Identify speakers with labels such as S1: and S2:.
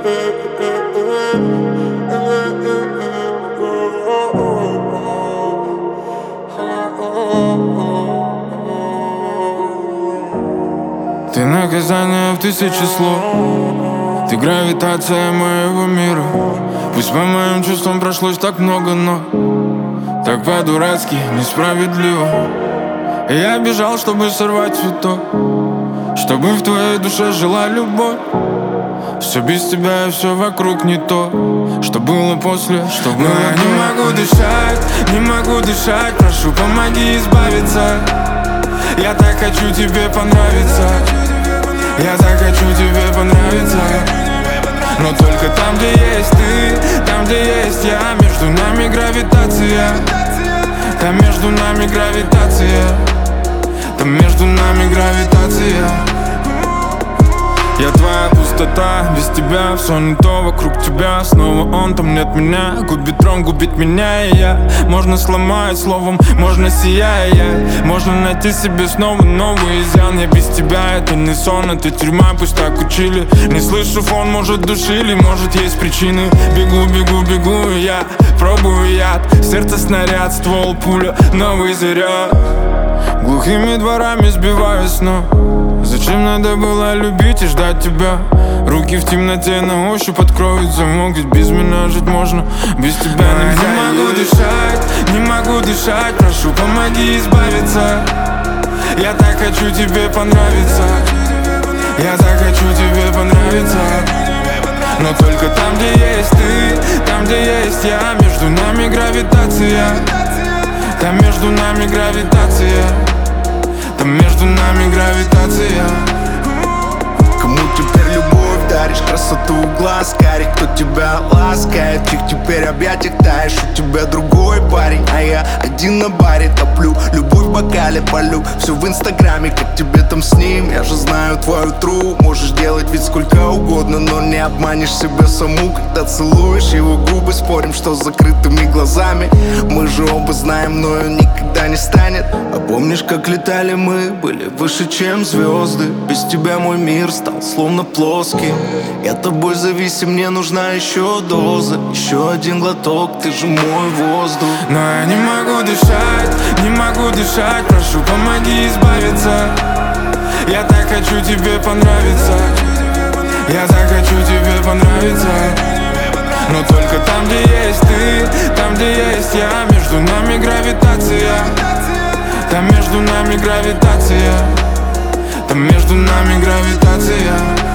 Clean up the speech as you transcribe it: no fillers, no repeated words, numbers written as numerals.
S1: Ты наказание в тысячи слов, ты гравитация моего мира. Пусть по моим чувствам прошлось так много, но так по-дурацки, несправедливо. Я бежал, чтобы сорвать цветок, чтобы в твоей душе жила любовь. Все без тебя и все вокруг не то, что было после, что было. Но я не могу дышать, прошу, помоги избавиться. Я так хочу тебе понравиться, я так хочу тебе понравиться. Но только там, где есть ты, там, где есть я. Между нами гравитация, там между нами гравитация, там между нами гравитация. Я твоя пустота, без тебя все не то вокруг тебя. Снова он, там нет меня, губит трон, губит меня и я. Можно сломать словом, можно сияя, можно найти себе снова новый изъян. Я без тебя, это не сон, это тюрьма, пусть так учили. Не слышу фон, может душили, может есть причины. Бегу, бегу, бегу, и я пробую яд. Сердце снаряд, ствол, пуля, новый заряд. Глухими дворами сбиваюсь, но зачем надо было любить и ждать тебя? Руки в темноте на ощупь откроют замок, ведь без меня жить можно, без тебя нельзя. Не могу дышать, прошу, помоги избавиться. Я так хочу тебе понравиться, я так хочу тебе понравиться. Но только там, где есть ты, там, где есть я. Между нами гравитация, там между нами гравитация, там между нами гравитация.
S2: Кому теперь любовь даришь, красоту глаз карих? Кто тебя ласкает, чьих теперь объятиях таешь? У тебя другой парень, а я один на баре топлю. Любовь в бокале полю, все в инстаграме, как тебе там с ним. Я же знаю твою тру, можешь делать ведь сколько угодно, но не обманешь себя саму, когда целуешь его губы. Спорим, что с закрытыми глазами мы же оба знаем, но никогда не станет. А помнишь, как летали мы, были выше, чем звезды? Без тебя мой мир стал словно плоский. Я тобой зависим, мне нужна еще доза, еще один глоток, ты же мой воздух.
S1: Но я не могу дышать, прошу, помоги избавиться. Я так хочу тебе понравиться, я так хочу тебе понравиться. Но только там, где есть ты, там, где есть я. Между нами гравитация, там между нами гравитация, там между нами гравитация.